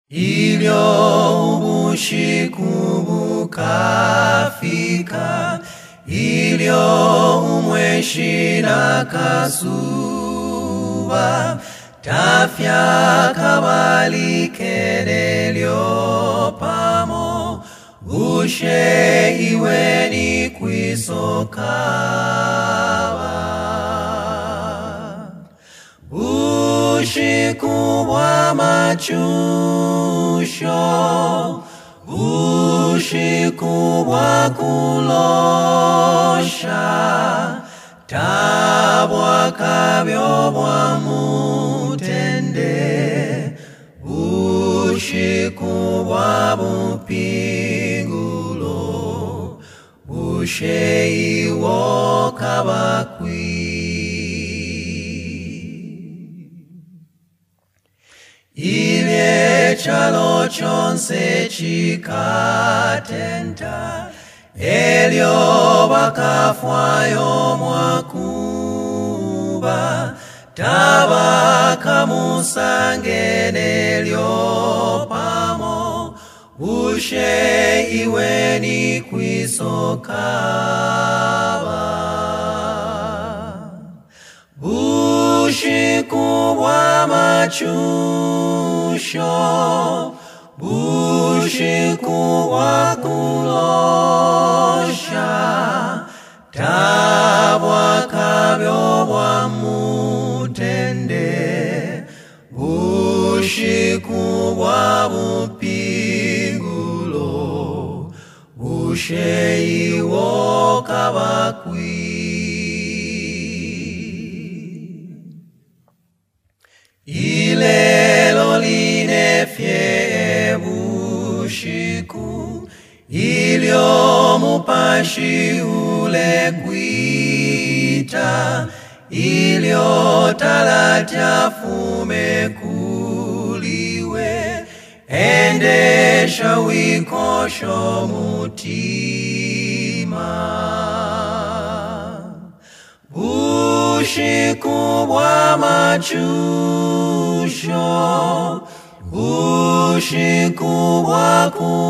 Ilio ubushiku bukafika, ilio umweshi na kasuba, tafya kabali kenelio pamo, bushe iweni kwisokawa. Ushikubwa machusho, ushikubwa kulosha, tabwa kabyobwa mutende, ushikubwa bupingulo, usheiwo kabakwi. Ilye chalo chonse chikatenta, elio bakafwayo mwakuba, tabaka musangene lio pamo, ushe iweni kwisokaba. Bushikubwa machusho, bushikubwa kulosha, tabwa kabyobwa mutende, bushikubwa bupingulo, busheiwo kabakwi. Ilelo linefye bushiku, ilio mupashi ule kwita, ilio talatya fume kuliwe, endesha wikosho mutima. Bushikubwa machusho, bushikubwa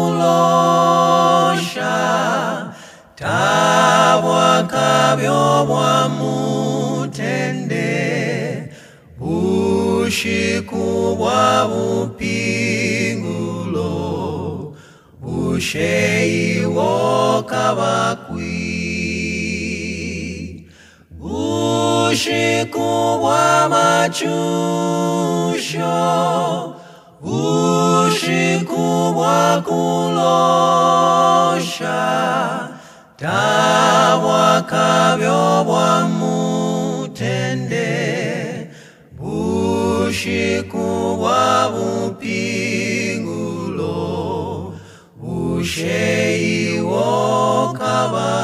kulosha, tabwa kabyobwa mutende, bushikubwa bupingulo, busheiwo kabakwi. Bushikubwa machusho, bushikubwa kulosha, tabwa kabyobwa mutende, bushikubwa bupingulo, busheiwo kabakwi.